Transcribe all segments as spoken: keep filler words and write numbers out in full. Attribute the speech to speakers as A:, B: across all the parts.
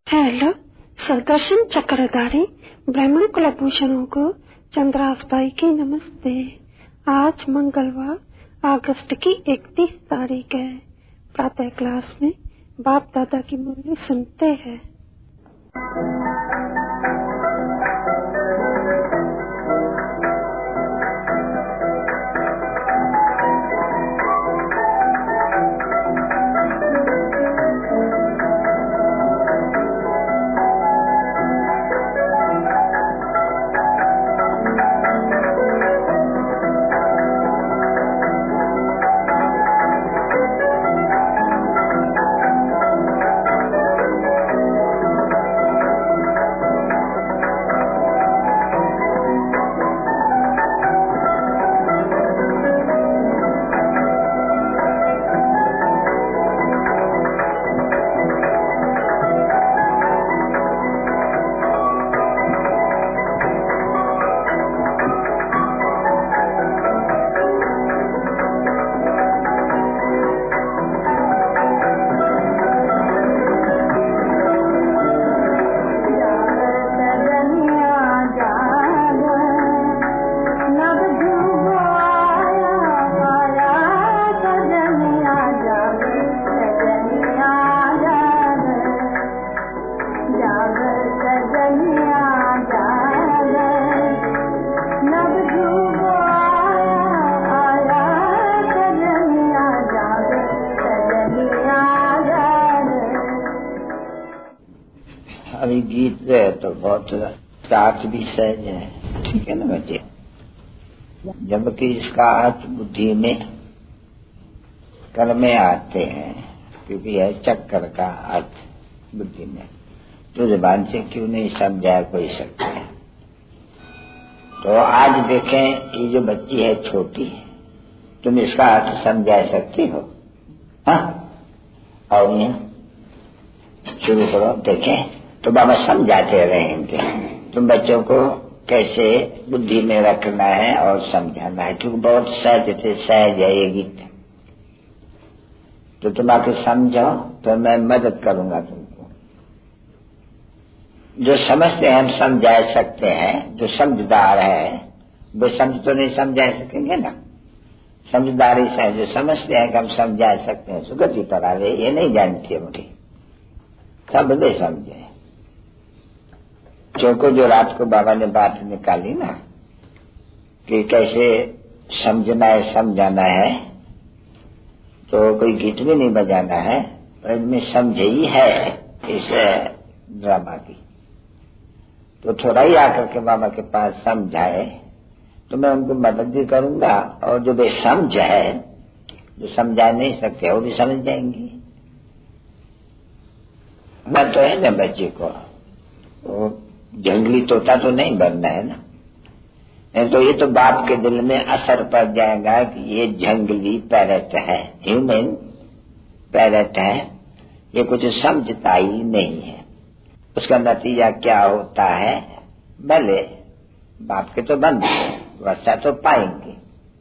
A: Hello सरदर्शन चक्रधारी ब्राह्मण कुलभूषणों को चंद्रास भाई की नमस्ते। आज मंगलवार अगस्त की इकतीस तारीख है। प्रातः क्लास में बाप दादा की मुरली सुनते हैं।
B: अभी गीत है तो बहुत साथ भी सहज है, ठीक है ना बच्चे। जबकि इसका अर्थ बुद्धि में कर में आते हैं, क्योंकि यह चक्कर का अर्थ बुद्धि में तो जुबान से क्यों नहीं समझा कोई सकता है। तो आज देखें, ये जो बच्ची है छोटी, तुम इसका अर्थ समझा सकती हो? हाँ, और यहाँ शुरू करो, देखें तो बाबा समझाते रहेंगे तुम बच्चों को कैसे बुद्धि में रखना है और समझाना है, क्योंकि बहुत सहज से सहज है ये गीत। तो तुम आके समझो तो मैं मदद करूंगा तुमको। जो समझते हैं हम समझा सकते हैं, जो समझदार है वो समझ तो नहीं समझा सकेंगे ना। समझदारी से जो समझते हैं कि हम समझा सकते हैं, सुगति पर आवे ये नहीं जानती है मुझे, सब नहीं समझे। चौको जो रात को बाबा ने बात निकाली ना कि कैसे समझना है समझाना है, तो कोई गीत भी नहीं बजाना है, पर इनमें समझे ही है इस ड्रामा की। तो थोड़ा ही आकर के बाबा के पास समझाए तो मैं उनको मदद भी करूंगा, और जो बेसमझ है, जो समझा नहीं सकते वो भी समझ जाएंगी। मैं तो है ना बच्चे को, वो जंगली तोता तो नहीं बनना है ना, नहीं तो ये तो बाप के दिल में असर पड़ जाएगा कि ये जंगली पैरट है, ह्यूमन पैरट है, ये कुछ समझता ही नहीं है। उसका नतीजा क्या होता है, भले बाप के तो बंद वर्षा तो पाएंगे,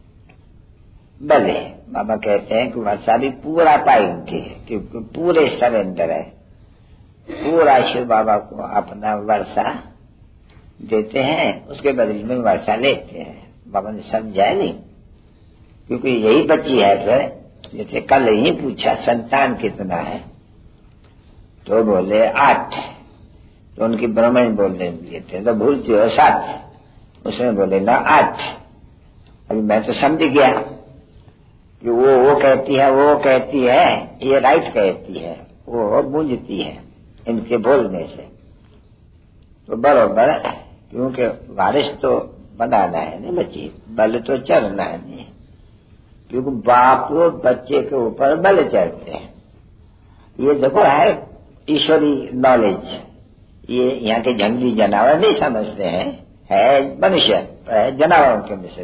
B: भले बाबा कहते हैं कि वर्षा भी पूरा पाएंगे, क्योंकि पूरे सरेंडर है, पूरा शिव बाबा को अपना वर्षा देते हैं, उसके बदले में वर्षा लेते हैं। बाबा ने समझा नहीं, क्योंकि यही बच्ची है। फिर जैसे कल ही पूछा संतान कितना है, तो बोले आठ, तो उनकी ब्राह्मण बोलने दिए थे तो भूलती हो सात, उसने बोले ना आठ। अभी मैं तो समझ गया कि वो वो कहती है वो कहती है, ये राइट कहती है, वो गूंजती है इनके बोलने से। तो बरोबर, क्योंकि वारिस तो बनाना है ना बच्ची, बल तो चढ़ना है नहीं, क्योंकि बाप बच्चे के ऊपर बल चढ़ते हैं। ये देखो है ईश्वरी नॉलेज, ये यहाँ के जंगली जानवर नहीं समझते हैं, है मनुष्य है जानवरों के में से।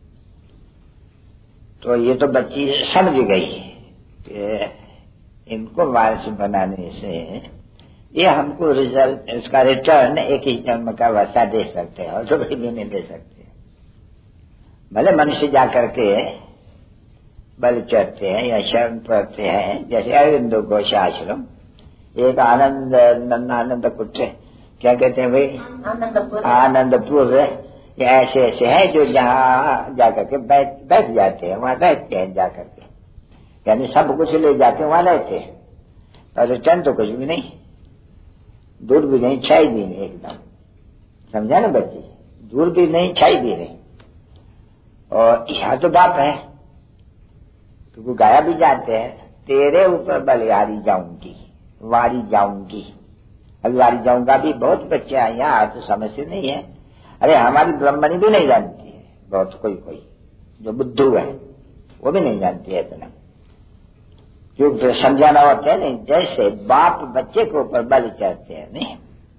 B: तो ये तो बच्ची समझ गई कि इनको वारिस बनाने से ये हमको रिजल्ट, इसका रिटर्न एक ही जन्म का वर्षा दे सकते हैं, और तो कहीं भी नहीं दे सकते। भले मनुष्य जाकर के बल चढ़ते हैं या शरण पड़ते हैं, जैसे अरविंदो घोष आश्रम, एक आनंद आनंद कुट, क्या कहते हैं भाई, आनंदपुर, ये ऐसे ऐसे हैं जो जहाँ जाकर के बैठ बैठ जाते हैं, वहां रहते हैं जाकर के, यानी सब कुछ ले जाके वहां रहते हैं, और रिटर्न तो कुछ भी नहीं, दूर भी नहीं, छाई भी नहीं, एकदम समझा ना बच्चे, दूर भी नहीं, छाई भी नहीं। और यहाँ तो बाप है, क्योंकि गाया भी जाते हैं, तेरे ऊपर बलिहारी जाऊंगी, वारी जाऊंगी। अभी वारी जाऊंगा भी बहुत बच्चे आए यहाँ, तो समझते नहीं है। अरे हमारी ब्रह्मणी भी नहीं जानती है, बहुत कोई कोई जो बुद्धू है वो भी नहीं जानती है इतना, क्योंकि समझाना होता है नहीं, जैसे बाप बच्चे के ऊपर बल चढ़ते हैं नहीं,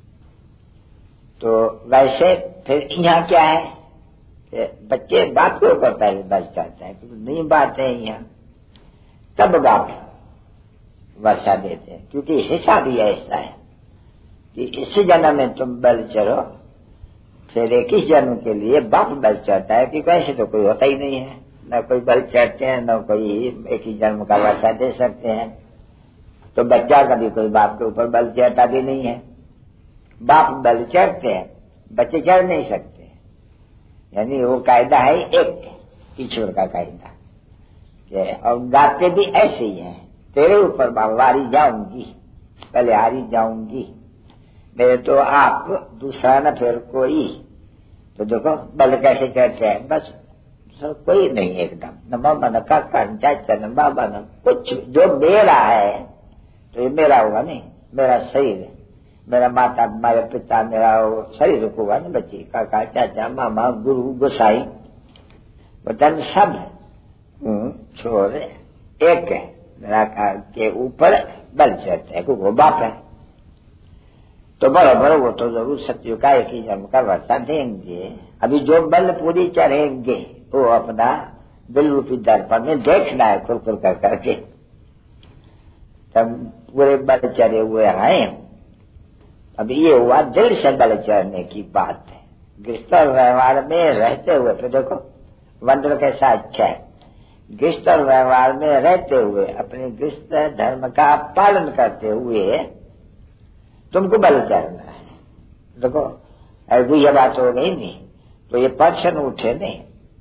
B: तो वैसे फिर यहाँ क्या है, बच्चे बाप के ऊपर पहले बल चढ़ते हैं, क्योंकि नहीं बात है यहाँ, तब बाप वर्षा देते हैं, क्योंकि हिसाब ही ऐसा है कि इसी जन्म में तुम बल चढ़ो, फिर एक ही जन्म के लिए बाप बल चढ़ता है, क्योंकि ऐसे तो कोई होता ही नहीं है, न कोई बल चढ़ते हैं, न कोई एक ही जन्म का वर्षा दे सकते हैं। तो बच्चा कभी कोई बाप के ऊपर बल चढ़ता भी नहीं है, बाप बल चढ़ते हैं, बच्चे चढ़ नहीं सकते, यानी वो कायदा है एक ईश्वर का कायदा। और गाते भी ऐसे ही हैं, तेरे ऊपर वारी जाऊंगी, पहले हारी जाऊंगी, मेरे तो आप दूसरा न फिर कोई। तो देखो बल कैसे कहते हैं, बस सब कोई नहीं, एकदम नमो मन का कंचा चन बाबा न कुछ जो मेरा है, तो ये मेरा हुआ नहीं, मेरा शरीर, मेरा माता, मेरा पिता, मेरा शरीर को हुआ ना बच्ची, काका, चाचा, मामा, गुरु, गोसाई, वतन सब छोड़ एक निराकार के ऊपर बल चढ़ते हैं, क्योंकि वो बाप है। तो बराबर वो तो जरूर सत्य का एक ही जन्म का वर्षा देंगे। अभी जो बल पूरी चढ़ेंगे वो अपना दिल रूपी दर्पण में देखना है, खुल खुल कर करके, तब पूरे बल चढ़े हुए हैं। अभी ये हुआ दिल से बल चढ़ने की बात है, गृहस्थ व्यवहार में रहते हुए। तो देखो वंद्र कैसा अच्छा है, गृहस्थ व्यवहार में रहते हुए, अपने गृहस्थ धर्म का पालन करते हुए तुमको बल चढ़ना है। देखो ऐसी ये बात हो गई नहीं, तो ये प्रश्न उठे नहीं,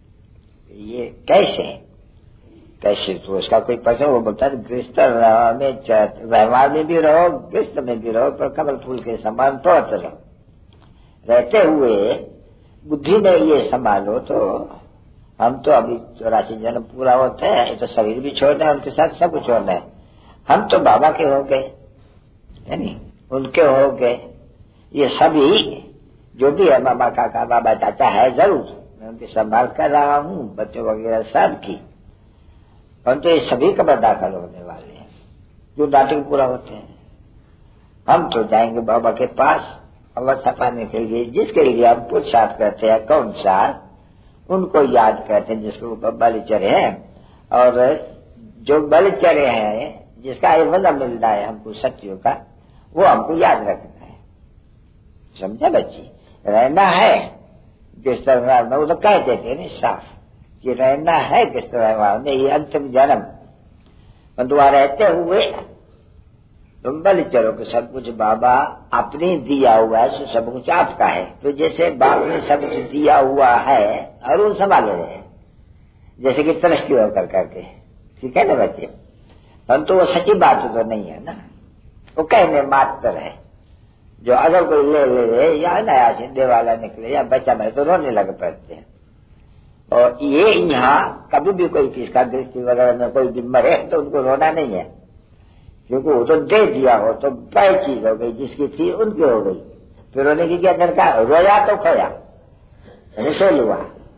B: ये कैसे कैसे, तो उसका कोई प्रश्न, वो बोलता है गृहस्थ में व्यवहार में भी रहो, गृहस्थ में भी रहो, पर कमल फूल के समान पहुंच रहो, रहते हुए बुद्धि में ये संभालो। तो हम तो अभी चौरासी जन्म पूरा होता है, तो शरीर भी छोड़ना है, उनके साथ सब कुछ छोड़ना है। हम तो बाबा के हो गए, है नी, उनके हो गए, ये सभी जो भी है, मामा, काका, बाबा, चाचा है जरूर, मैं उनकी संभाल कर रहा हूँ, बच्चों वगैरह सब की, परंतु ये सभी कब दाखिल होने वाले हैं जो नाटक पूरा होते हैं। हम तो जाएंगे बाबा के पास अवस्था पाने के लिए, जिसके लिए हम पुरुषार्थ करते हैं, कौन सा, उनको याद करते हैं जिसके ऊपर बल चढ़े हैं, और जो बल चढ़े हैं जिसका ये वजह मिल रहा है हमको सत्यों का, वो हमको याद रखना है। समझा बच्ची, रहना है किस तरह में, वो तो कह देते नहीं साफ कि रहना है किस तरह में, ये अंतिम जन्म, परंतु वहां रहते हुए तुम बल चढ़ो कि सब कुछ बाबा आपने दिया हुआ है, सब कुछ आपका है। तो जैसे बाप ने सब कुछ दिया हुआ है और उन संभाले रहे, जैसे कि तरस्ती होकर करके, ठीक है ना बच्चे, परंतु वो सच्ची बात तो नहीं है ना, वो कहने मात्र है। जो अगर कोई ले ले ले या नया सिंधे वाला निकले या बच्चा मरे तो रोने लग पड़ते हैं। और ये यहाँ कभी भी कोई किसका दृष्टि वगैरह में कोई भी मरे तो उनको रोना नहीं है, क्योंकि वो तो दे दिया हो तो बड़ी चीज हो गई, जिसकी थी उनकी हो गई, फिर रोने की क्या दरकार, रोया तो खोया, फेल हुआ,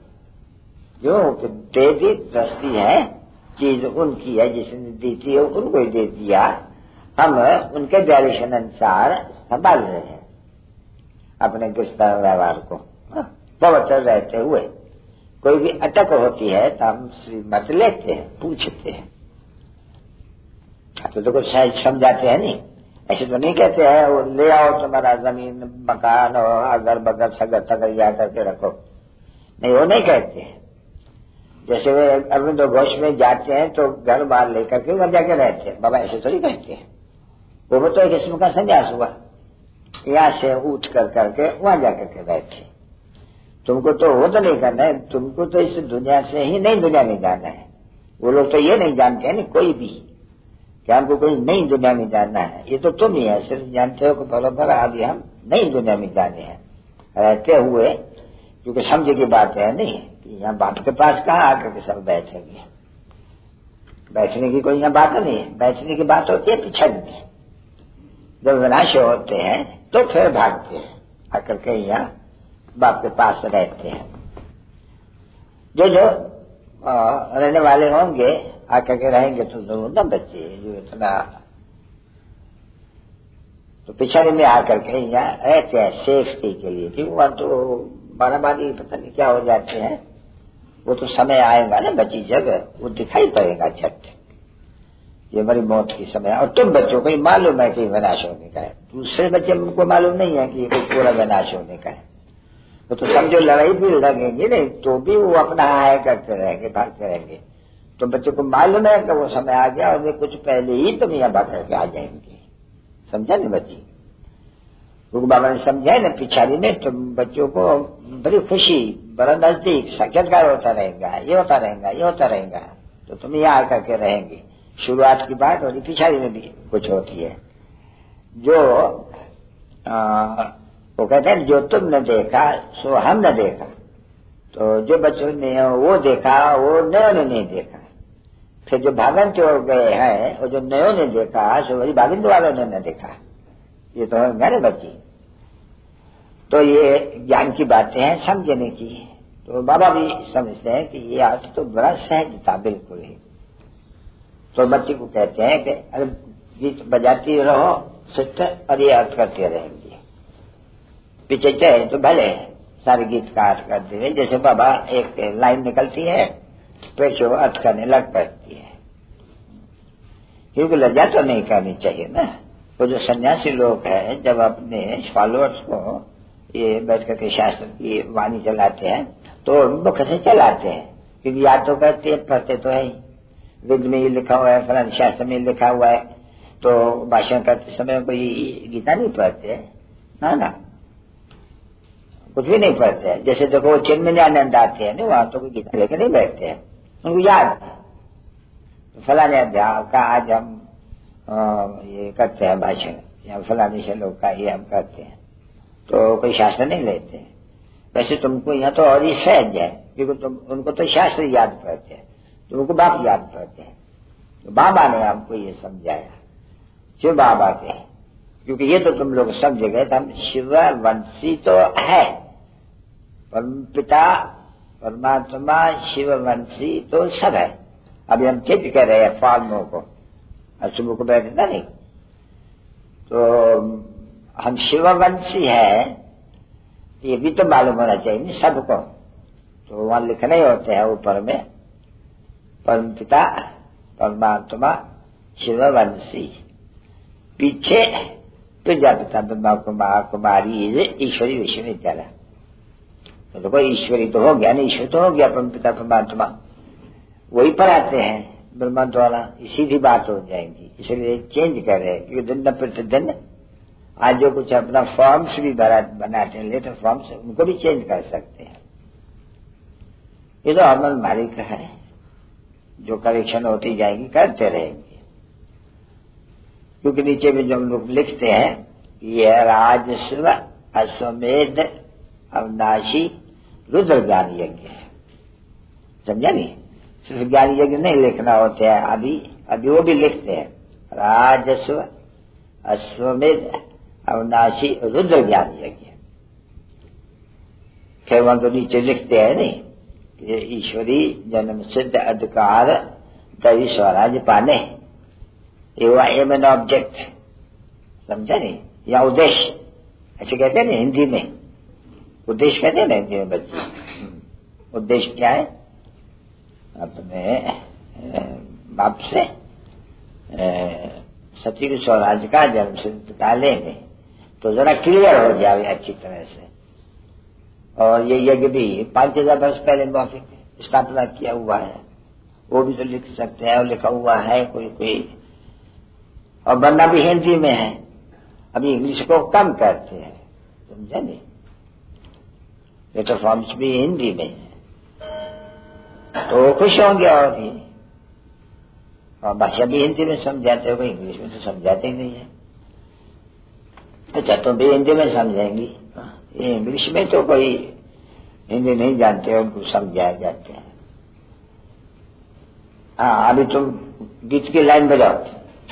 B: जो दे दी दृष्टि है, चीज उनकी है, जिसने दी थी उनको ही दे दिया, हम उनके डायरेक्शन अनुसार संभाल रहे हैं अपने गिरफ्तार व्यवहार को पवित्र रहते हुए। कोई भी अटक होती है तो हम श्रीमत लेते हैं, पूछते हैं, तो देखो शायद समझाते हैं नहीं, ऐसे तो नहीं कहते हैं वो ले आओ तुम्हारा जमीन मकान और अगर बगर सगर तगर जा करके रखो, नहीं वो नहीं कहते हैं। जैसे वे अरविंदो घोष में जाते हैं तो घर बार लेकर के वहां जाके रहते हैं, बाबा ऐसे थोड़ी कहते हैं, वो तो एक किस्म का संन्यास हुआ। यहां से उठ कर करके वहां जाकर के बैठे। तुमको तो वो तो नहीं करना है, तुमको तो इस दुनिया से ही नई दुनिया में जाना है। वो लोग तो ये नहीं जानते हैं ना कोई भी कि हमको कोई नई दुनिया में जाना है। ये तो तुम ही है, सिर्फ जानते हो कि बराबर अभी हम नई दुनिया में जाने हैं रहते हुए, क्योंकि समझ की बात है नहीं कि यहाँ बाप के पास कहाँ आकर के सब बैठेंगे। बैठने की कोई यहाँ बात नहीं है। बैठने की बात होती है पिछड़ में, जब विनाश होते हैं तो फिर भागते हैं आकर के यहाँ बाप के पास रहते हैं। जो जो रहने वाले होंगे आकर के रहेंगे तो जरूर ना बच्चे जो इतना तो पिछड़े में आकर के यहाँ रहते हैं सेफ्टी के लिए, क्योंकि वहां तो बाराबारी पता नहीं क्या हो जाते हैं। वो तो समय आएगा ना बच्ची जगह वो दिखाई पड़ेगा झट, ये हमारी मौत की समय। और तुम बच्चों को मालूम है कि विनाश होने का है, दूसरे बच्चे को मालूम नहीं है कि ये पूरा विनाश होने का है। वो तो समझो लड़ाई भी लगेंगे नहीं तो भी वो अपना हाय करते रहेंगे, भागते रहेंगे। तो बच्चों को मालूम है कि वो समय आ गया और कुछ पहले ही तुम यहाँ भाग करके आ जाएंगे। समझा नहीं बच्ची? क्योंकि बाबा ने समझा ना पिछाड़ी में तुम बच्चों को बड़ी खुशी, बड़ा नजदीक साक्षात्कार होता रहेगा, ये होता रहेगा, ये होता रहेगा। तो तुम यहाँ आकर के रहेंगे। शुरुआत की बात और पिछाड़ी में भी कुछ होती है। जो आ, वो कहते हैं जो तुमने देखा सो हमने देखा। तो जो बच्चों ने वो देखा वो नयो ने नहीं देखा। फिर जो भागन चोर गए हैं और जो नयो ने देखा सो वही भागिंद वालों ने न देखा। ये तो है ना बच्ची। तो ये ज्ञान की बातें हैं समझने की। तो बाबा भी समझते हैं कि ये अर्थ तो बड़ा सहज था बिल्कुल ही। तो बच्ची को कहते हैं कि अरे गीत बजाती रहो सिस्टर और ये अर्थ करते रहेंगे। पीछे चाहे तो भले सारे गीत का अर्थ करते हुए, जैसे बाबा एक लाइन निकलती है फिर से वो अर्थ करने लग पड़ती है। क्योंकि लज्जा तो नहीं करनी चाहिए ना। वो जो सन्यासी लोग हैं जब अपने फॉलोअर्स को ये बैठ करके शास्त्र की वाणी चलाते हैं तो मुख से चलाते हैं, क्योंकि याद तो करते हैं पढ़ते तो है ही। वेद में ये लिखा हुआ है, फलान शास्त्र में लिखा हुआ है, तो भाषण करते समय कोई गीता नहीं पढ़ते ना ना कुछ भी नहीं पढ़ते हैं। जैसे देखो वो चिन्मय आनंद आते हैं ना वहां तो कोई गीता लेकर नहीं बैठते हैं, उनको याद है फलाने अध्याय का आज हम आ, ये करते हैं भाषण या फलाने से लोग का ये हम करते हैं, तो कोई शास्त्र नहीं लेते हैं। वैसे तुमको यहाँ तो और ही सहज है, क्योंकि तुम उनको तो शास्त्र याद पड़ते हैं, तुमको बाप याद पड़ते हैं। तो बाबा ने हमको ये समझाया, शिव बाबा के, क्योंकि ये तो तुम लोग समझ गए हम शिव वंशी तो है, परम पिता परमात्मा शिव वंशी तो सब है। अभी हम चेंज कर रहे हैं फॉर्मों को, अशुभ को बैठना नहीं। तो हम शिववंशी है ये भी तो मालूम होना चाहिए सबको। तो वहां लिखने होते हैं ऊपर में परम पिता परमात्मा शिववंशी, पीछे प्रजापिता ब्रह्मा कुमार कुमारी ईश्वरी विश्वविद्यालय। तो देखो ईश्वरी तो हो गया ना, ईश्वर तो हो गया परम पिता परमात्मा, वही पढ़ाते हैं ब्रह्मा द्वारा, सीधी बात हो जाएगी। इसलिए चेंज कर रहे हैं, क्योंकि दिन प्रतिदिन आज जो कुछ अपना फॉर्म्स भी बनाते हैं लेटर फॉर्म्स, उनको भी चेंज कर सकते हैं। ये तो अमल मालिक है, जो करेक्शन होती जाएगी करते रहेंगे। क्योंकि नीचे में जो हम लोग लिखते हैं यह राजस्व अश्वमेध अविनाशी रुद्र ज्ञान यज्ञ है। समझा नहीं? सिर्फ ज्ञान यज्ञ नहीं लिखना होता है, अभी अभी वो भी लिखते हैं राजस्व अश्वमेध अविनाशी रुद्र ज्ञान यज्ञ। फिर वहां तो नीचे लिखते हैं नहीं ये ईश्वरी जन्म सिद्ध अधिकार दैवी स्वराज पाने, ये हुआ एम एन ऑब्जेक्ट। समझा नहीं? या उद्देश्य ऐसे कहते हैं ना हिंदी में, उद्देश्य कहते हैं ना हिंदी में बच्चे। उद्देश्य क्या है? अपने बाप से सती स्वराज का जन्म सिद्ध का लेंगे तो जरा क्लियर हो जाए अच्छी तरह से। और ये यज्ञ भी पांच हजार वर्ष पहले मौखिक स्थापना किया हुआ है, वो भी तो लिख सकते हैं और लिखा हुआ है। कोई कोई और बनना भी हिंदी में है। अभी इंग्लिश को कम करते हैं, समझे नहीं? लेटर फॉर्म्स भी हिंदी में है, तो वो खुश होंगे। और भी और भाषा भी हिंदी में समझाते हो, इंग्लिश में तो समझाते ही नहीं है। अच्छा, तो भी हिंदी में समझाएंगी। ये इंग्लिश में तो कोई हिंदी नहीं जानते, उनको समझाए जाते हैं। हाँ, अभी तुम गीत की लाइन बजाओ।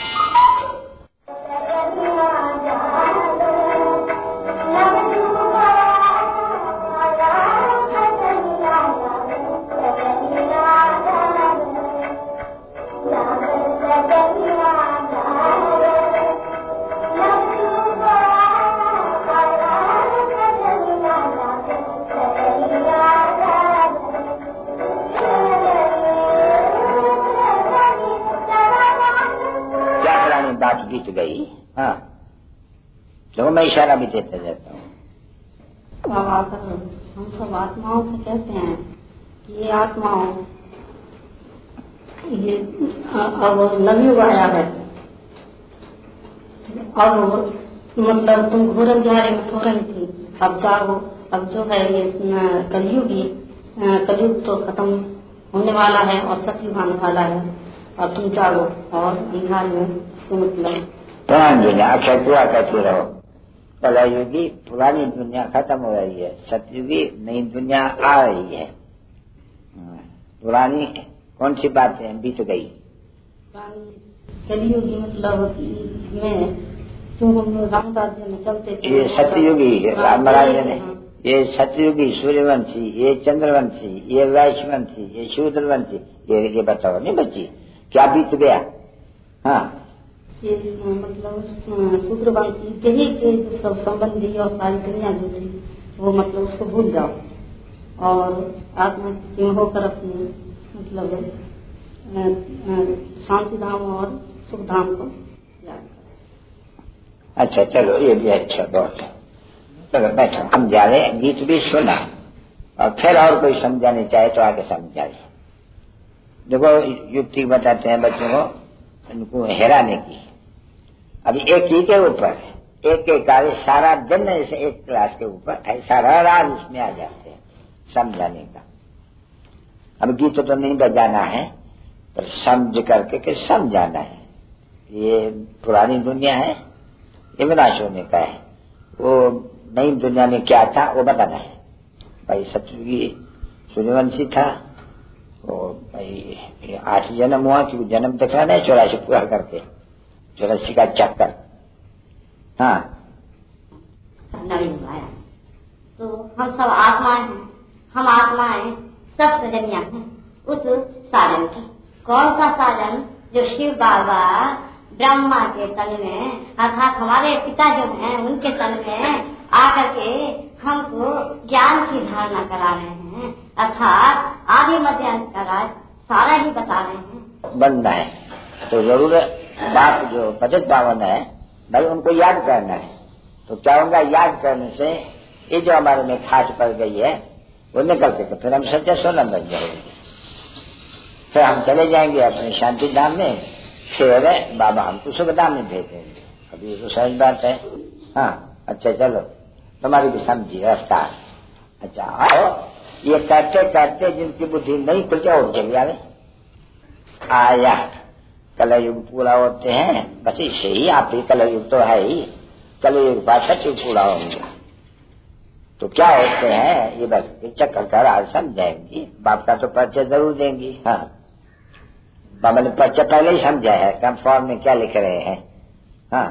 B: बात बीत गई। हाँ, देखो मैं इशारा भी देता जाता हूँ।
C: हम सब आत्माओं से कहते हैं कि ये आत्माओं, ये अब नवयुग आया है, अब मतलब तुम घोर अंधेरे में सो रही थी, अब जागो। अब जो है ये कलयुगी, कलयुग तो खत्म होने वाला है और सतयुग आने वाला है। अब तुम जागो और अंधेरे में मतलब
B: पुरानी दुनिया अक्षय पूरा करते रहो। कलयुगी पुरानी दुनिया खत्म हो रही है, सतयुगी नई दुनिया आ रही है। पुरानी कौन सी बातें बीत गई?
C: कलयुगी मतलब में जो हम राम राज्य में चलते थे,
B: ये सतयुगी राम राज्य ने, ये सतयुगी सूर्यवंशी, ये चंद्रवंशी, ये वैश्यवंशी, ये शूद्रवंशी, ये ये बताओ नहीं बच्ची, क्या बीत गया? हाँ,
C: ये मतलब शूद्रवंशी यही के जो सब संबंधी और सारी दुनिया जो थी वो मतलब उसको भूल जाओ और आत्मा की होकर अपने मतलब शांति धाम और सुख धाम को याद करो।
B: अच्छा, चलो ये भी अच्छा बहुत है। चलो बैठो, हम जा रहे हैं। गीत भी सुना और फिर और कोई समझाने चाहे तो आगे समझाइए। देखो युक्ति बताते हैं बच्चों को, उनको हैराने की। अभी एक ही के ऊपर एक एक कार्य सारा दिन ऐसे एक क्लास के ऊपर सारा रात इसमें आ जाते हैं समझाने का। अब गीत तो नहीं बजाना है, पर समझ करके के समझाना है। ये पुरानी दुनिया है, ये विनाश होने का है। वो नई दुनिया में क्या था वो बताना है। भाई सतयुगी सूर्यवंशी था, वो भाई आठ जन्म हुआ, क्योंकि जन्म दिखाना है चौरासी पूरा करके, चौरासी का चक्कर। हाँ,
D: नवीन आया तो हम सब आत्माएं हैं, हम आत्माएं सब सजनियां हैं उस साधन की। कौन सा साधन? जो शिव बाबा ब्रह्मा के तन में अर्थात हमारे पिता जो हैं उनके तन में आकर के हमको ज्ञान की धारणा करा रहे हैं, अर्थात आदि मध्य अंत का राज सारा ही बता रहे हैं।
B: बनना है तो जरूर बाप जो पतित पावन है भाई उनको याद करना है। तो क्या होगा, याद करने से ये जो हमारे में खाट पड़ गई है वो निकल के, तो फिर हम सच्चा सोना बन जाएंगे। फिर हम चले जाएंगे अपने शांति धाम में, फिर बाबा हमको सुख धाम में भेजेंगे। अभी तो सहज बात है। हाँ, अच्छा चलो तुम्हारी भी समझी रास्ता। अच्छा आओ, ये करते करते जिनकी बुद्धि नहीं खुलती और चली आवे। आया कलयुग पूरा होते हैं, बस इससे ही आप ही कलयुग तो है ही, कलयुग बाद सचयुग पूरा होंगे। तो क्या होते हैं ये बस चक्कर कर आज समझाएंगी। बाप का तो परिचय जरूर देंगी। हाँ, बाबा ने परिचय पहले ही समझा है, कम फॉर्म में क्या लिख रहे हैं। हाँ,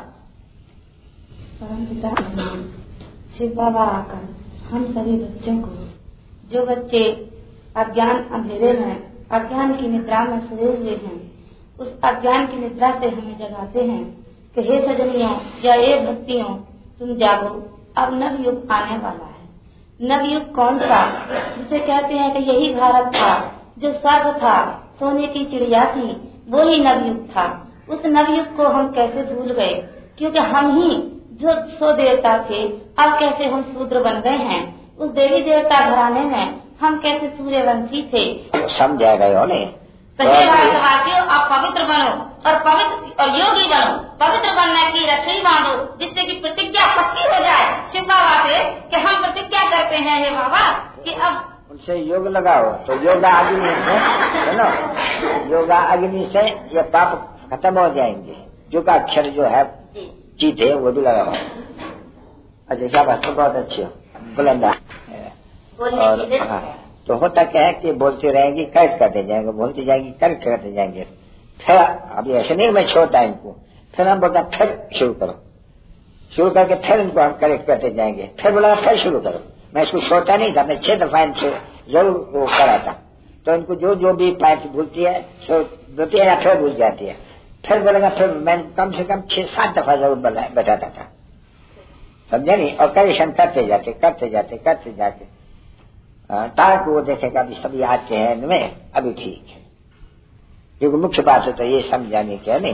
C: शिव बाबा आकर हम सभी बच्चों को, जो बच्चे अज्ञान अंधेरे में अज्ञान की निद्रा में सोए हुए हैं, उस अज्ञान की निद्रा से हमें जगाते हैं कि हे सजनियों या हे भक्तियों, तुम जागो, अब नवयुग आने वाला है। नवयुग कौन सा? जिसे कहते हैं कि यही भारत था, जो स्वर्ग था, सोने की चिड़िया थी, वो ही नवयुग था। उस नवयुग को हम कैसे भूल गए? क्योंकि हम ही जो सो देवता थे, अब कैसे हम शूद्र बन गए हैं। उस देवी देवता घराने में हम कैसे सूर्यवंशी थे।
B: समझा गए हो नहीं?
C: भारतवासियों, आप पवित्र बनो। और पवित्र और योगी बनो, पवित्र बनने की रखड़ी बांधो, जिससे कि प्रतिज्ञा पक्की हो जाए शिव बाबा से कि हम प्रतिज्ञा करते हैं हे बाबा कि अब
B: उनसे योग लगाओ तो योगा अग्नि से, सुनो, योगा अग्नि से ये पाप खत्म हो जाएंगे। जो का अक्षर जो है चीत है वो भी लगाओ। अच्छा शाबाश, तो बहुत अच्छी हो, बुलंदा। और हाँ, तो होता क्या है कि बोलते रहेंगे, करेक्ट करते जाएंगे, बोलते जाएंगे, करेक्ट करते जाएंगे। फिर अभी ऐसे नहीं मैं छोड़ता इनको, फिर हम बोलता फिर शुरू करो, शुरू करके फिर इनको हम करेक्ट करते जाएंगे, फिर बोला फिर शुरू करो। मैं इसको छोड़ता नहीं था, मैं छह दफा इनसे जरूर वो कराता। तो इनको जो जो भी पार्टी भूलती है दो तीन या फिर भूल जाती है, फिर बोलेगा, फिर मैं कम से कम छह सात दफा जरूर बताता था, समझे नहीं। और करेक्शन करते जाते करते जाते करते जाते ताकि वो देखेगा अभी सभी आते हैं इनमें, अभी ठीक है। क्योंकि मुख्य बात है तो ये समझाने की है नहीं।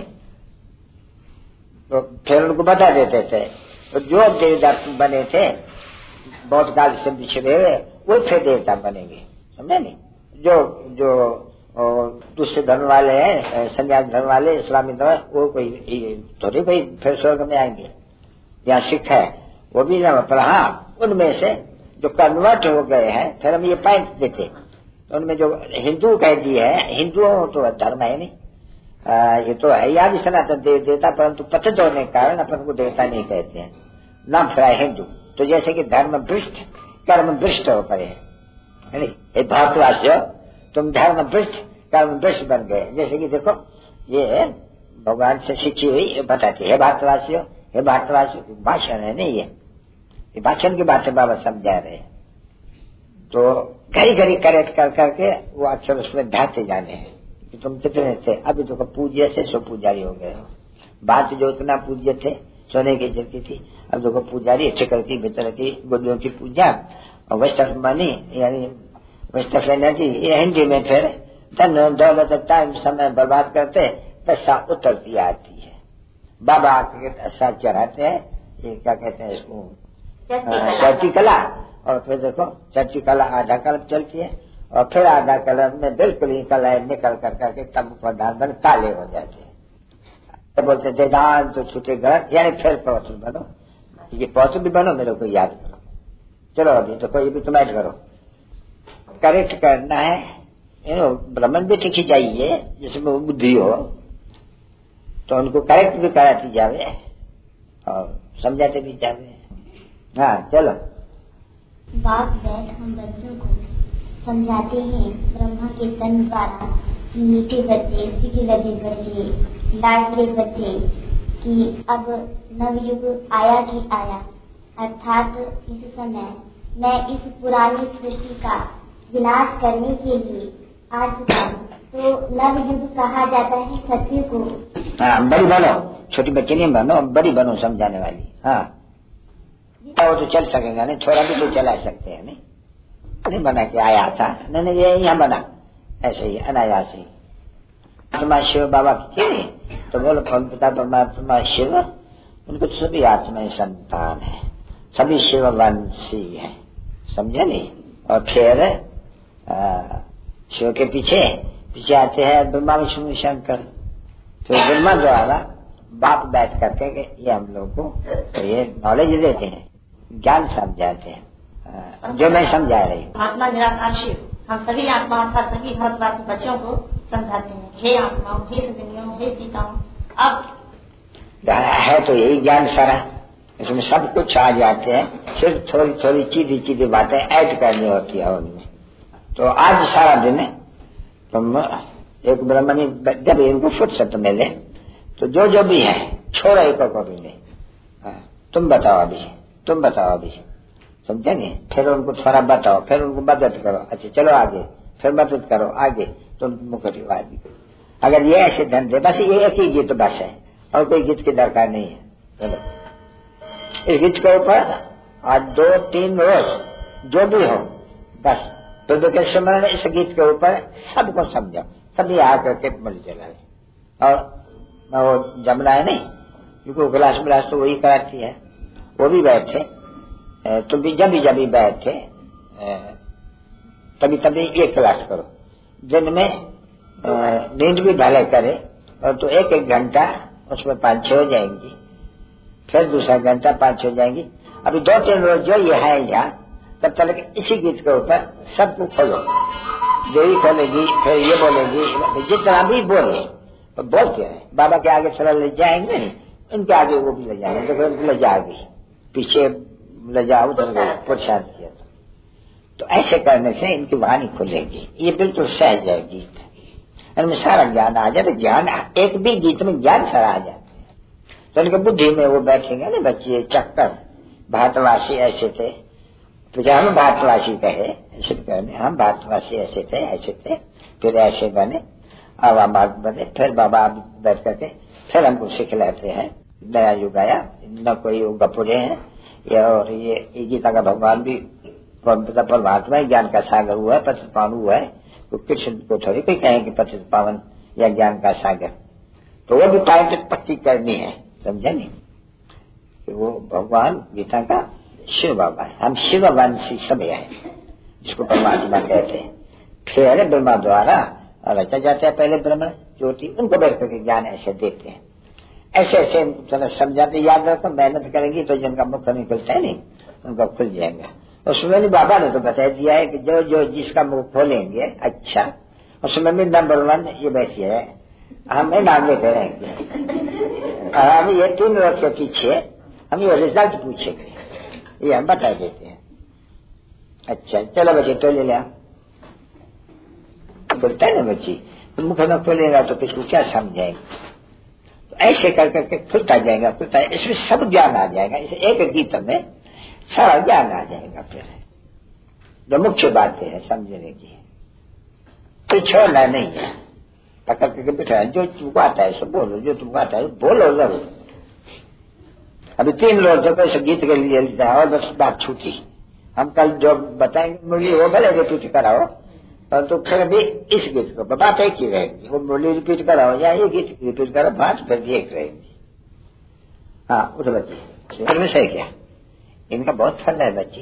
B: तो फिर उनको बता देते थे, तो जो देवता बने थे बहुत काल से बिछड़े हुए वो फिर देवता बनेंगे, समझे नहीं। जो जो दूसरे धर्म वाले हैं, संन्यास धर्म वाले, इस्लामी धर्म, वो कोई थोड़ी कोई फिर स्वर्ग में आएंगे। यहाँ सिख है वो भी ना, पर हाँ उनमें से जो कन्वर्ट हो गए हैं, फिर हम ये पॉइंट देते, तो उनमें जो हिंदू कह दी है, हिंदुओं तो धर्म है नहीं, आ, ये तो है या भी सनातन देव देवता, परंतु पतित होने के कारण अपन को देवता नहीं कहते हैं, नाम फिर हिंदू। तो जैसे कि धर्म भ्रष्ट कर्म भ्रष्ट हो पड़े है, भारतवासी हो तुम, धर्म भ्रष्ट कर्म भ्रष्ट बन गए। जैसे कि देखो ये भगवान से सीखी हुई बताती है, भारतवासी हो, हे भारतवासी, भाषण है नहीं, ये भाषण की बातें बाबा समझा रहे हैं। तो घड़ी घड़ी करेक्ट कर करके वो अक्षर उसमें ढाते जाने हैं कि तुम कितने थे, अभी तो पूज्य से सो पुजारी हो गए हो। बात जो इतना पूज्य थे, सोने की जलती थी, अब देखो पुजारी चक्कर की भीतर की गुरुओं की पूजा, और वैष्णव मनी यानी वैष्णव एनर्जी, ये हिंदी में फिर धन दौलत टाइम समय बर्बाद करते, पैसा उतरती आती है। बाबा ऐसा चढ़ाते हैं, ये क्या कहते हैं इसको, चर्ची कला। और फिर देखो चर्ची कला आधा कलम चलती है, और फिर आधा कलम में बिल्कुल ही कला निकल कर करके तब प्रधान बन काले हो जाते हैं। तो बोलते थे दान तो छूटे घर, यानी फिर पौत्र बनो, ये पौत्र भी बनो, मेरे को याद करो। चलो अभी तो कोई भी तुम ऐड करो, करेक्ट करना है, ब्राह्मण भी ठीक ही चाहिए जिसमें बुद्धि हो, तो उनको करेक्ट भी कराती जावे और समझाते भी जावे। हाँ चलो।
D: बाप बैठ हम बच्चों को समझाते हैं ब्रह्मा के तन द्वारा, मीठे बच्चे, सीखे लगे बच्चे, लाडले बच्चे, कि अब नवयुग आया कि आया, अर्थात इस समय मैं इस पुरानी सृष्टि का विनाश करने के लिए आ चुका हूँ। तो नवयुग कहा जाता है सत्य को।
B: हाँ बड़ी बनो, छोटी बच्ची नहीं बनो, बड़ी बनो समझाने वाली। हाँ वो तो चल सकेगा नहीं, थोड़ा भी तो चला सकते हैं, नहीं नहीं बना के आया था, नहीं नहीं ये यहाँ बना, ऐसे ही अनायास ही। आत्मा शिव बाबा की नहीं, तो बोलो पिता परमात्मा शिव, उनको सभी आत्मा संतान है, सभी शिववंशी है, समझे नहीं। और फिर शिव के पीछे पीछे आते हैं ब्रह्मा विष्णु शंकर। तो ब्रह्मा द्वारा बाप बैठ करके ये हम लोग को तो ये नॉलेज देते हैं, ज्ञान समझाते हैं, जो मैं समझा रही हूँ।
C: आत्मा निराकार शिव, हम सभी आत्मा अर्थात सभी भारतवासी बच्चों को समझाते हैं, हे आत्माओं, हे सजनियों, हे सीताओं। अब
B: है तो यही ज्ञान सारा, इसमें सब कुछ आ जाते हैं, सिर्फ थोड़ी थोड़ी चीधी चीधी बातें ऐड करनी होती है उनमें। तो आज सारा दिन तुम एक ब्रह्मणी जब इनको फुर्सत मिले तो जो जो भी है छोड़ो, एक को भी नहीं, तुम बताओ अभी, तुम बताओ अभी, समझे नहीं। फिर उनको थोड़ा बताओ, फिर उनको मदद करो, अच्छा चलो आगे, फिर मदद करो आगे, तो मुकरी आदमी। अगर ये ऐसे धंधे, बस ये एक ही गीत बस है, और कोई गीत की दरकार नहीं है। चलो इस गीत के ऊपर आज दो तीन रोज जो भी हो, बस तो के स्मरण इस गीत के ऊपर सबको समझाओ, सभी आकर के मिल चला। और वो जमना है नहीं, क्योंकि वो गिलास मिलास तो वही कराती है, वो भी बैठे, तुम भी जब भी जब भी बैठे तभी तभी एक क्लास करो, जिनमें नींद भी भले करे और तो एक एक घंटा उसमें पाँच छह हो जाएंगी, फिर दूसरा घंटा पाँच छह हो जाएंगी। अभी दो तीन रोज जो ये है यहाँ, तब तक इसी गीत के ऊपर सबको खोलो, देवी खोलेगी, फिर ये बोलेगी, जितना भी बोले तो बोलते हैं। बाबा के आगे थोड़ा ले जाएंगे, इनके आगे वो भी ले जाएंगे, तो फिर ले जाएगी, पीछे ले जाओ प्रसाद किया तो, तो ऐसे करने से इनकी वाणी खुलेगी। ये बिल्कुल सहज है गीत, इनमें सारा ज्ञान आ जाए। ज्ञान एक भी गीत में ज्ञान सारा आ जाते हैं, तो इनके बुद्धि में वो बैठेंगे ना बच्चे। चक्कर भारतवासी ऐसे थे, तो हम भारतवासी कहे, ऐसे कहने हम भारतवासी ऐसे थे ऐसे थे, फिर ऐसे बने, अब हम बने, फिर बाबा बैठ करके फिर हमको सिखलाते हैं। नया युग आया, न कोई गपुरे हैं, और ये गीता का भगवान भी परमात्मा ज्ञान का सागर हुआ है, पतित पावन हुआ है। तो कृष्ण को थोड़ी कोई कहे कि पतित पावन या ज्ञान का सागर, तो वो भी पॉइंट पक्की करनी है, समझे नहीं? कि वो भगवान गीता का शिव बाबा है, हम शिव वंशी सब है, जिसको परमात्मा कहते हैं। फिर ब्रह्मा द्वारा रचा जाता है, पहले ब्रह्म ज्योति, उनको बैठ करके ज्ञान ऐसे देते हैं, ऐसे ऐसे समझाते। याद रखो, मेहनत करेंगी तो जिनका मुख नहीं खुलता है नहीं, उनका खुल जाएगा। और सुमेली बाबा ने तो बता दिया है कि जो जो जिसका मुंह खोलेंगे, अच्छा। और सुमेली नंबर वन ये बैठी है, हमें नाम लेते रहेंगे, हम ये तीन वर्ष के पीछे हम ये रिजल्ट पूछेंगे, ये हम बता देते हैं। अच्छा चलो बच्चे तो ले लिया, बोलता है ना बच्ची, तो मुख न खोलेगा तो किसको क्या समझाएंगे? तो ऐसे कर करके खुलता जाएगा, खुलता है, इसमें सब ज्ञान आ जाएगा। इस एक गीत में सारा ज्ञान आ जाएगा। फिर जो मुख्य बातें हैं समझने की, कोई छोड़ना नहीं है, पकड़ करके बिठा, जो तुमको आता है सो बोलो, जो तुमको आता है बोलो जरूर। अभी तीन लोग जो कैसे गीत के लिए और बस बात छूटी, हम कल जो बताएंगे मुरली वो भले रिपीट कराओ, पर तो फिर भी इस गीत को बात एक ही रहेगी, वो मुरली रिपीट कराओ या ये गीत रिपीट करो, बात फिर भी एक रहेगी। हाँ उठ बच्चे, फिर में सही क्या, इनका बहुत फल है बच्चे।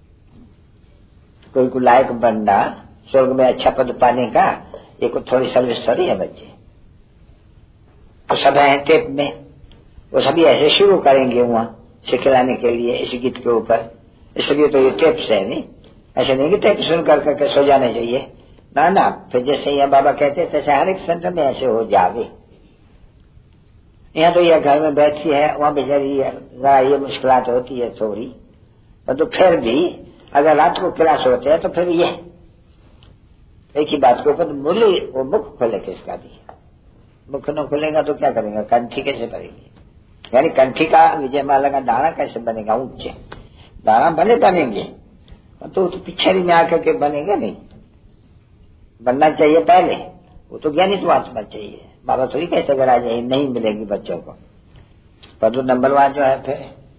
B: कोई को लायक बनना, स्वर्ग में अच्छा पद पाने का, ये कोई थोड़ी सर्विस थोड़ी है बच्चे। तो सब है टेप में, वो सभी ऐसे शुरू करेंगे वहाँ सिखलाने के लिए इस गीत के ऊपर। इसलिए तो ये टेप्स है नहीं, ऐसे नहीं कि टेप सुन कर करके सो जाने चाहिए, ना ना। फिर जैसे यहाँ बाबा कहते हैं तैसे हर एक सेंटर में ऐसे हो जावे। यहाँ तो यह घर में बैठी है, वहाँ बेचारी जरा ये मुश्किलात होती है थोड़ी, पर तो फिर भी अगर रात को क्लास होते हैं तो फिर ये एक ही बात के ऊपर मुरली वो मुख खोले किसका भी, मुख न खुलेगा तो क्या करेंगे, कंठी कैसे भरेंगे? यानी कंठी का विजयमाला का दाना कैसे बनेगा? ऊंचे दाना बने बनेंगे तो, तो पिछड़ी में आकर के बनेंगे नहीं, बनना चाहिए पहले, वो तो ज्ञानी तो आत्मा चाहिए। बाबा थोड़ी कहते अगर आ जाए नहीं मिलेगी बच्चों को, पर तो नंबर वन जो है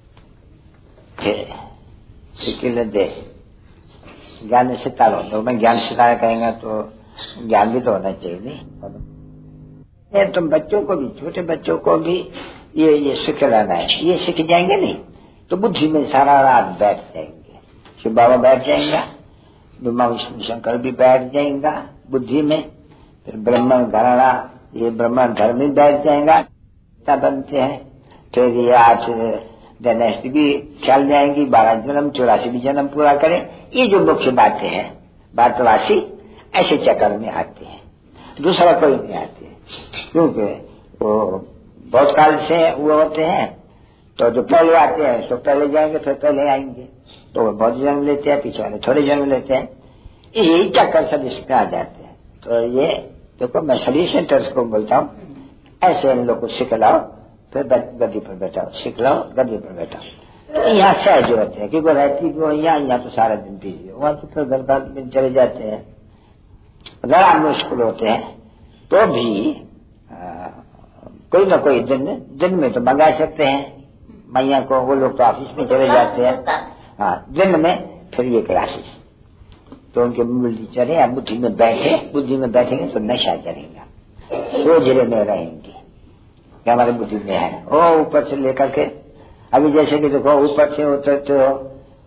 B: फिर दे ज्ञान सितारो, तो मैं ज्ञान सितारा कहेंगे तो ज्ञान भी तो होना चाहिए नहीं। तुम बच्चों को भी, छोटे बच्चों को भी ये ये सीख लाना है, ये सीख जाएंगे नहीं तो बुद्धि में सारा रात बैठ जाएंगे। शिव बाबा बैठ जाएंगा, ब्रह्मा विष्णु शंकर भी बैठ जाएंगा बुद्धि में, फिर ब्रह्म घराना ये ब्रह्मा घर में बैठ जाएगा, बनते हैं। फिर ये आठ डायनेस्टी भी चल जाएंगी, बारह जन्म चौरासी भी जन्म पूरा करें। ये जो मुख्य बातें हैं भारतवासी ऐसे चक्कर में आते हैं, दूसरा कोई नहीं आते, क्योंकि वो बहुत काल से वो होते हैं। तो जो पहले आते हैं सो पहले जाएंगे, फिर पहले आएंगे, तो वो बहुत जन्म लेते हैं, पीछे वाले थोड़े जन्म लेते हैं, यही चक्कर सब इसमें आ जाते हैं। तो ये देखो मैं सभी सेंटर्स को बोलता हूँ, ऐसे इन लोग को सिखलाओ, फिर गद्दी पर बैठाओ, सिखलाओ गद्दी पर बैठाओ। तो यहाँ सहज होते हैं, क्योंकि रहती वो यहाँ यहाँ तो सारा दिन बिजी, वहां तो फिर घर घर में चले जाते हैं, जरा मुश्किल होते हैं। तो भी आ, कोई ना कोई दिन दिन में तो मंगा सकते हैं मैया को, वो लोग तो ऑफिस में चले जाते हैं। हाँ दिन में फिर ये क्लासेस, तो उनके बुद्धि चले या बुद्धि में बैठे, बुद्धि में बैठेंगे तो नशा करेगा, सोझरे में रहेंगे कि हमारे बुद्धि में है। ओ ऊपर से लेकर के अभी जैसे कि देखो ऊपर से उतरते हो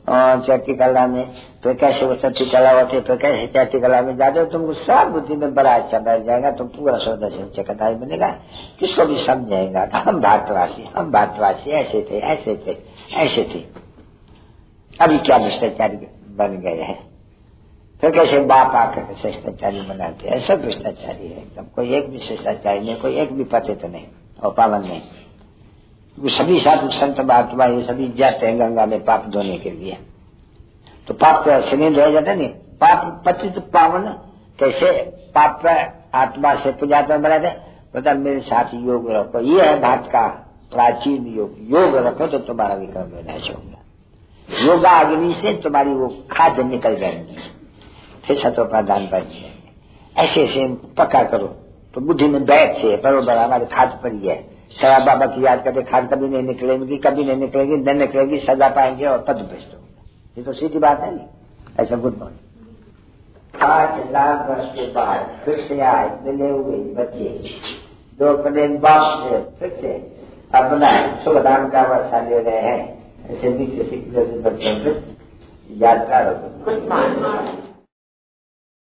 B: और चैती कला में, फिर कैसे वो सच्ची कला होती है, फिर कैसे चैती कला में जाते हो, तुमको सब बुद्धि में बड़ा अच्छा बैठ जाएगा, तुम पूरा सौदा से चकदारी बनेगा, किसको भी समझाएगा कि हम भारतवासी, हम भारतवासी ऐसे थे ऐसे थे ऐसे थे। अभी क्या भ्रष्टाचारी बन गए हैं, फिर कैसे बाप आकर के शिष्टाचारी बनाते हैं, सब भ्रष्टाचारी है एकदम। कोई एक भी शिष्टाचारी नहीं, कोई एक भी पतित नहीं और पावन नहीं। वो सभी साधु संत महात्मा ये सभी जाते हैं गंगा में पाप धोने के लिए, तो पाप का श्रेणी रह जाता नहीं। पाप पतित पावन कैसे पाप पर आत्मा से पुजात्मा बनाते, बता मेरे साथ योग रखो, ये है भारत का प्राचीन योग। योग रखो तो तुम्हारा विक्रम विनाश होगा, योगा अग्नि से तुम्हारी वो खाद निकल जाएंगी, फिर सतो प्रदान बन जाएंगे। ऐसे ऐसे पक्का करो तो बुद्धि में बैठ से बरोबर हमारे खाद पड़ी है। शराब बाबा की याद करके खाद कभी नहीं निकलेगी, कभी नहीं निकलेगी, न निकलेगी, सजा पाएंगे और पद भ्रष्ट होंगे। ये तो सीधी बात है नहीं। ऐसा गुड मॉर्निंग। आठ लाख वर्ष के बाद फिर से आए मिले हुए बच्चे, दो अपने बाप से फिर से अपना सुखदान का वर्षा ले रहे हैं। ऐसे बीच से बच्चों से यादगार हो